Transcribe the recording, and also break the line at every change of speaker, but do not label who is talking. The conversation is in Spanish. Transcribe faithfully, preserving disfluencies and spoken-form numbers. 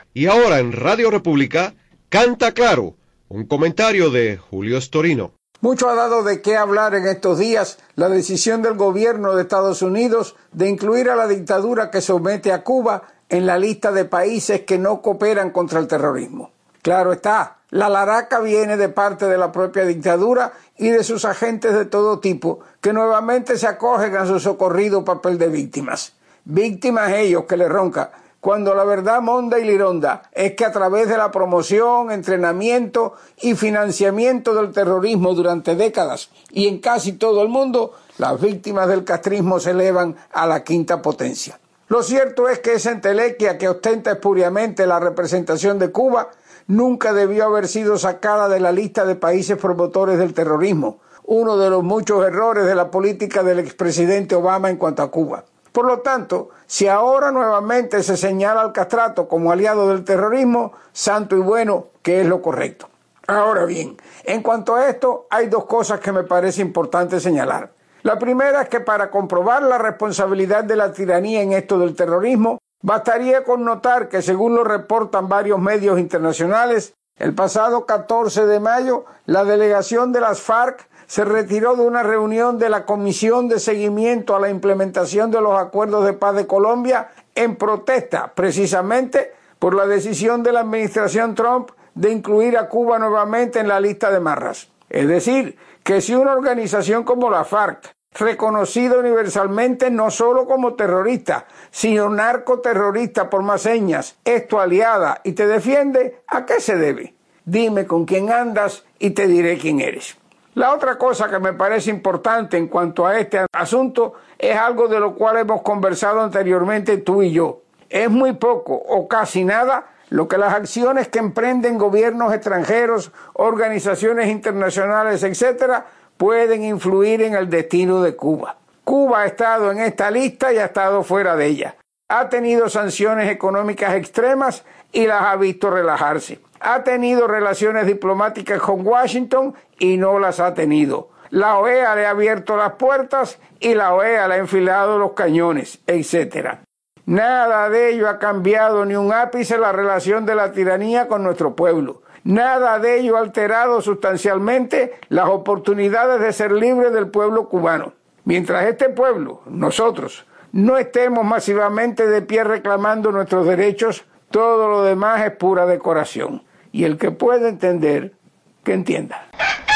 Y ahora en Radio República, Canta Claro, un comentario de Julio Storino.
Mucho ha dado de qué hablar en estos días la decisión del gobierno de Estados Unidos de incluir a la dictadura que somete a Cuba en la lista de países que no cooperan contra el terrorismo. Claro está, la laraca viene de parte de la propia dictadura y de sus agentes de todo tipo, que nuevamente se acogen a su socorrido papel de víctimas. Víctimas ellos que le ronca, cuando la verdad monda y lironda es que a través de la promoción, entrenamiento y financiamiento del terrorismo durante décadas y en casi todo el mundo, las víctimas del castrismo se elevan a la quinta potencia. Lo cierto es que esa entelequia que ostenta espuriamente la representación de Cuba nunca debió haber sido sacada de la lista de países promotores del terrorismo, uno de los muchos errores de la política del expresidente Obama en cuanto a Cuba. Por lo tanto, si ahora nuevamente se señala al castrato como aliado del terrorismo, santo y bueno, que es lo correcto. Ahora bien, en cuanto a esto, hay dos cosas que me parece importante señalar. La primera es que para comprobar la responsabilidad de la tiranía en esto del terrorismo, bastaría con notar que, según lo reportan varios medios internacionales, el pasado catorce de mayo, la delegación de las FARC se retiró de una reunión de la Comisión de Seguimiento a la Implementación de los Acuerdos de Paz de Colombia en protesta, precisamente, por la decisión de la administración Trump de incluir a Cuba nuevamente en la lista de marras. Es decir, que si una organización como la FARC, reconocida universalmente no solo como terrorista, sino narcoterrorista por más señas, es tu aliada y te defiende, ¿a qué se debe? Dime con quién andas y te diré quién eres. La otra cosa que me parece importante en cuanto a este asunto es algo de lo cual hemos conversado anteriormente tú y yo. Es muy poco o casi nada lo que las acciones que emprenden gobiernos extranjeros, organizaciones internacionales, etcétera, pueden influir en el destino de Cuba. Cuba ha estado en esta lista y ha estado fuera de ella. Ha tenido sanciones económicas extremas y las ha visto relajarse. Ha tenido relaciones diplomáticas con Washington y no las ha tenido. La O E A le ha abierto las puertas y la O E A le ha enfilado los cañones, etcétera. Nada de ello ha cambiado ni un ápice la relación de la tiranía con nuestro pueblo. Nada de ello ha alterado sustancialmente las oportunidades de ser libre del pueblo cubano. Mientras este pueblo, nosotros, no estemos masivamente de pie reclamando nuestros derechos, todo lo demás es pura decoración. Y el que pueda entender, que entienda.